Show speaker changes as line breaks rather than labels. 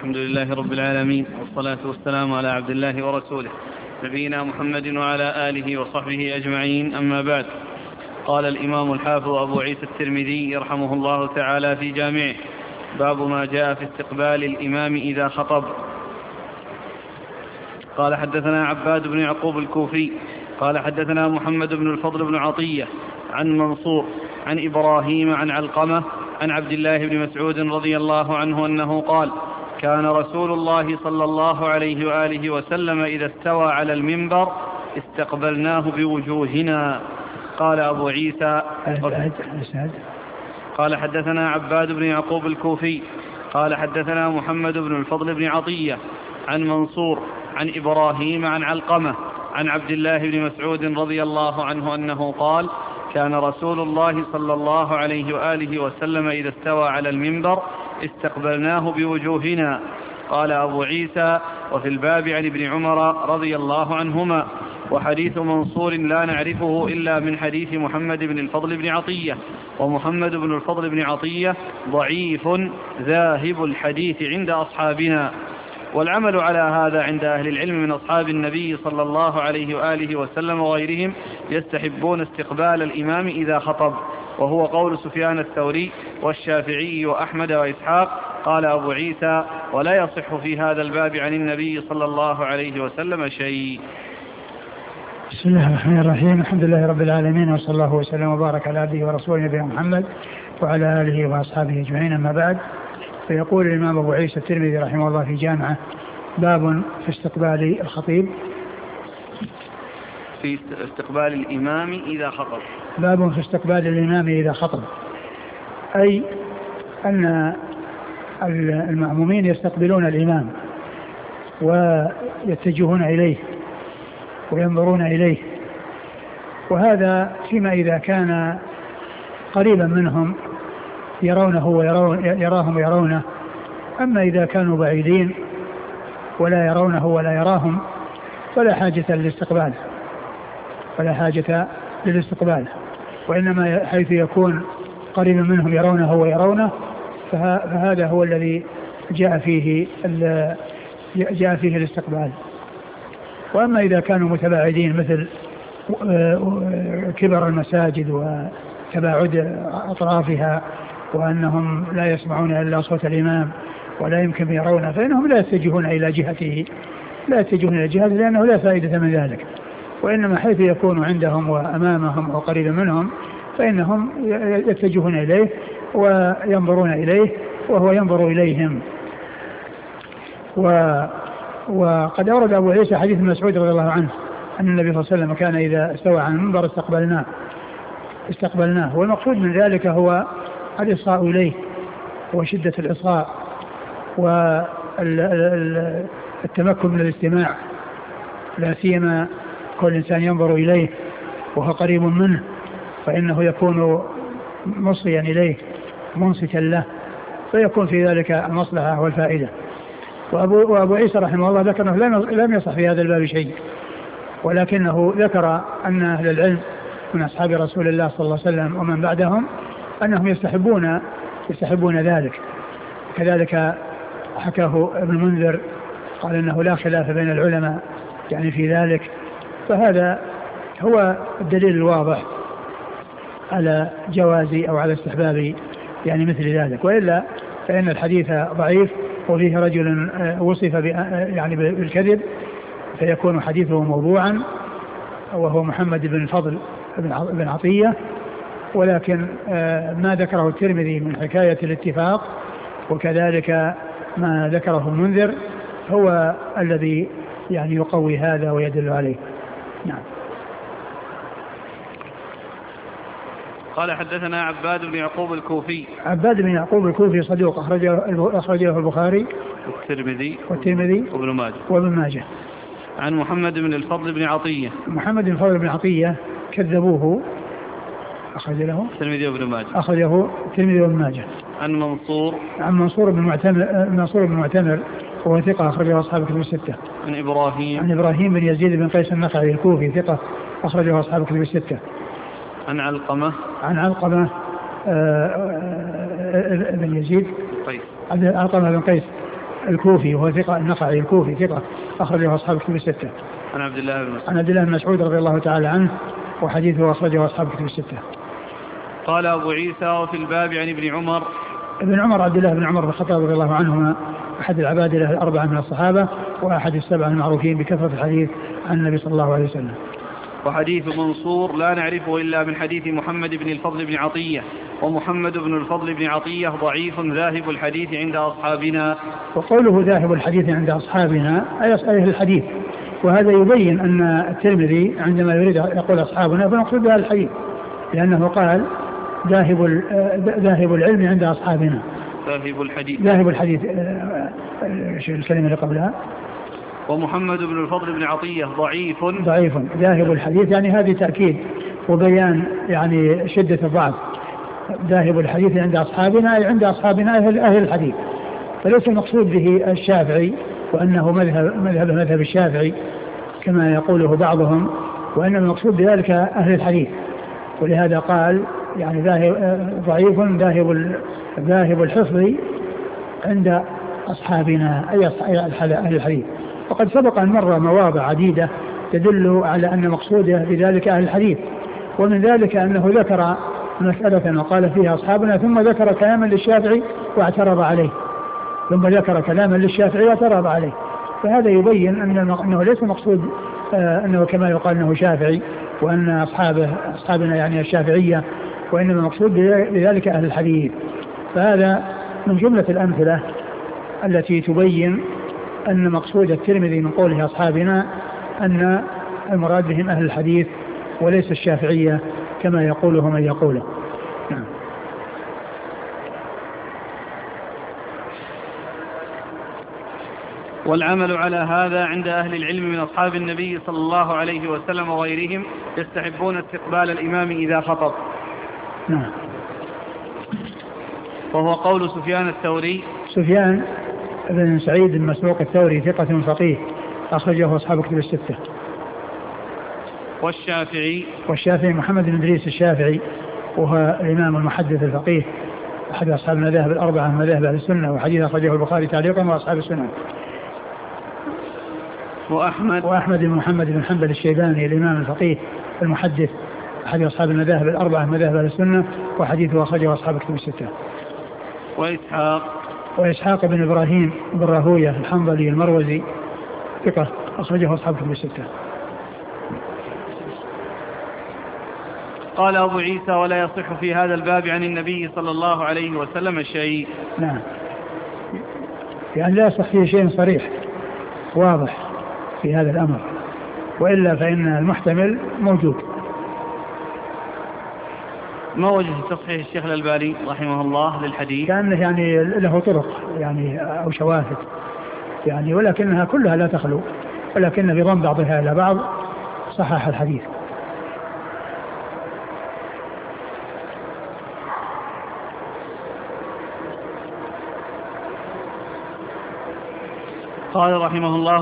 الحمد لله رب العالمين، والصلاة والسلام على عبد الله ورسوله نبينا محمد وعلى آله وصحبه أجمعين، أما بعد. قال الإمام الحافظ أبو عيسى الترمذي رحمه الله تعالى في جامعه: باب ما جاء في استقبال الإمام إذا خطب. قال حدثنا عباد بن يعقوب الكوفي قال حدثنا محمد بن الفضل بن عطية عن منصور عن إبراهيم عن علقمة عن عبد الله بن مسعود رضي الله عنه أنه قال: كان رسول الله صلى الله عليه وآله وسلم إذا استوى على المنبر استقبلناه بوجوهنا. قال أبو عيسى: قال حدثنا عباد بن يعقوب الكوفي قال حدثنا محمد بن الفضل بن عطية عن منصور عن إبراهيم عن علقمة عن عبد الله بن مسعود رضي الله عنه أنه قال: كان رسول الله صلى الله عليه وآله وسلم إذا استوى على المنبر استقبلناه بوجوهنا. قال أبو عيسى: وفي الباب عن ابن عمر رضي الله عنهما. وحديث منصور لا نعرفه إلا من حديث محمد بن الفضل بن عطية، ومحمد بن الفضل بن عطية ضعيف ذاهب الحديث عند أصحابنا، والعمل على هذا عند أهل العلم من أصحاب النبي صلى الله عليه وآله وسلم وغيرهم يستحبون استقبال الإمام إذا خطب، وهو قول سفيان الثوري والشافعي وأحمد وإسحاق. قال أبو عيسى: ولا يصح في هذا الباب عن النبي صلى الله عليه وسلم شيء.
بسم الله الرحمن الرحيم. الحمد لله رب العالمين، وصلى الله وسلم وبارك على عبده ورسوله نبينا محمد وعلى آله وأصحابه أجمعين، أما بعد. فيقول الإمام أبو عيسى الترمذي رحمه الله في جامعه: باب في استقبال الخطيب،
في استقبال الإمام إذا خطب.
باب في استقبال الإمام إذا خطب، أي أن المأمومين يستقبلون الإمام ويتجهون إليه وينظرون إليه، وهذا فيما إذا كان قريبا منهم يرونه يراهم ويرونه. أما إذا كانوا بعيدين ولا يرونه ولا يراهم فلا حاجة للاستقبال، وإنما حيث يكون قريبا منهم يرونه فهذا هو الذي جاء فيه الاستقبال. وأما إذا كانوا متباعدين مثل كبر المساجد وتباعد أطرافها وأنهم لا يسمعون إلا صوت الإمام ولا يمكن يرونه، فإنهم لا يتجهون إلى جهته لأنه لا فائدة من ذلك. وإنما حيث يكون عندهم وأمامهم أو قريبا منهم فإنهم يتجهون إليه وينظرون إليه وهو ينظر إليهم. وقد أورد أبو عيسى حديث مسعود رضي الله عنه أن النبي صلى الله عليه وسلم كان إذا استوى على المنبر استقبلناه، والمقصود من ذلك هو الإصغاء إليه وشدة الإصغاء والتمكن من الاستماع، لا سيما كل إنسان ينظر إليه وهو قريب منه فإنه يكون مصغيا إليه منصتا له، فيكون في ذلك المصلحة والفائدة. وأبو عيسى رحمه الله ذكر أنه لم يصح في هذا الباب شيء، ولكنه ذكر أن أهل العلم من أصحاب رسول الله صلى الله عليه وسلم ومن بعدهم أنهم يستحبون ذلك. كذلك حكاه ابن المنذر قال أنه لا خلاف بين العلماء يعني في ذلك، فهذا هو الدليل الواضح على جواز أو على استحباب يعني مثل ذلك. وإلا فإن الحديث ضعيف وفيه رجل وصف يعني بالكذب فيكون حديثه موضوعا، وهو محمد بن الفضل بن عطية. ولكن ما ذكره الترمذي من حكاية الاتفاق وكذلك ما ذكره المنذر هو الذي يعني يقوي هذا ويدل عليه. نعم.
قال حدثنا عباد بن يعقوب الكوفي.
عباد بن يعقوب الكوفي صدوق أخرجه البخاري والترمذي وابن ماجه.
عن محمد بن الفضل بن عطية.
محمد بن الفضل بن عطية كذبوه، أخرجه الترمذي وابن ماجه.
عن
منصور بن معتمر وهو ثقة أخرجه أصحاب الكتب الستة.
عن
إبراهيم بن يزيد بن قيس النخعي الكوفي ثقة أخرجه أصحاب الكتب الستة.
عن علقمة
بن يزيد علقمة بن قيس الكوفي وهو ثقة، النخعي الكوفي ثقة أخرجه أصحاب الكتب الستة.
عن عبد الله بن مسعود.
عن عبد الله بن مسعود رضي الله تعالى عنه وحديثه أخرجه أصحاب الكتب الستة.
قال أبو عيسى وفي الباب عن ابن عمر.
ابن عمر عبد الله بن عمر بن الخطاب رضي الله عنهما أحد العبادلة الأربعة من الصحابة وأحد السبعة المعروفين بكثرة الحديث عن النبي صلى الله عليه وسلم.
وحديث منصور لا نعرفه إلا من حديث محمد بن الفضل بن عطية، ومحمد بن الفضل بن عطية ضعيف ذاهب الحديث عند أصحابنا.
وقوله ذاهب الحديث عند أصحابنا أي أهل الحديث، وهذا يبين أن الترمذي عندما يريد يقول أصحابنا فنقصد بها الحديث، لأنه قال ذاهب العلم عند أصحابنا. ذاهب الحديث الكلمة اللي قبلها.
ومحمد بن الفضل بن عطية ضعيف
ذاهب الحديث، يعني هذه تأكيد وبيان يعني شدة الضعف. ذاهب الحديث عند أصحابنا أي عند أصحابنا أهل الحديث، فليس المقصود به الشافعي وأنه مذهب الشافعي كما يقوله بعضهم، وإنما المقصود بذلك أهل الحديث. ولهذا قال يعني ضعيف ذاهب الحفظ عند أصحابنا أي أهل الحديث. وقد سبق أن مر مواضع عديدة تدل على أن مقصوده بذلك أهل الحديث، ومن ذلك أنه ذكر مسألة وقال فيها أصحابنا ثم ذكر كلاما للشافعي واعترض عليه، فهذا يبين أنه ليس مقصود أنه كما يقال أنه شافعي وأن أصحابنا يعني الشافعية، وإنما مقصود بذلك أهل الحديث. فهذا من جملة الأمثلة التي تبين أن مقصود الترمذي من قوله أصحابنا أن المراد بهم أهل الحديث وليس الشافعية كما يقوله من يقوله. نعم.
والعمل على هذا عند أهل العلم من أصحاب النبي صلى الله عليه وسلم وغيرهم يستحبون استقبال الإمام إذا خطب.
نعم.
وهو قول سفيان الثوري.
سفيان بن سعيد بن مسروق الثوري ثقة فقيه أخرجه أصحاب الكتب الستة. والشافعي محمد بن إدريس الشافعي وهو الإمام المحدث الفقيه أحد أصحاب المذاهب الأربعة من مذاهب أهل السنة، وحديث أخرجه البخاري تعليقا وأصحاب السنة. وأحمد بن محمد بن حنبل الشيباني الإمام الفقيه المحدث أحد أصحاب المذاهب الأربعة من مذاهب أهل السنة، وحديثه أخرجه أصحاب الكتب الستة. وإسحاق بن إبراهيم بن راهوية الحنظلي المروزي ثقة أخرجه أصحاب الكتب الستة.
قال أبو عيسى ولا يصح في هذا الباب عن النبي صلى الله عليه وسلم شيء.
نعم، يعني لا يصح فيه شيء صريح واضح في هذا الأمر، وإلا فإن المحتمل موجود.
ما وجه تصحيح الشيخ الألباني رحمه الله للحديث؟
كأنه يعني له طرق يعني أو شواهد يعني، ولكنها كلها لا تخلو، ولكن بضم بعضها إلى بعض صحح الحديث.
قال رحمه الله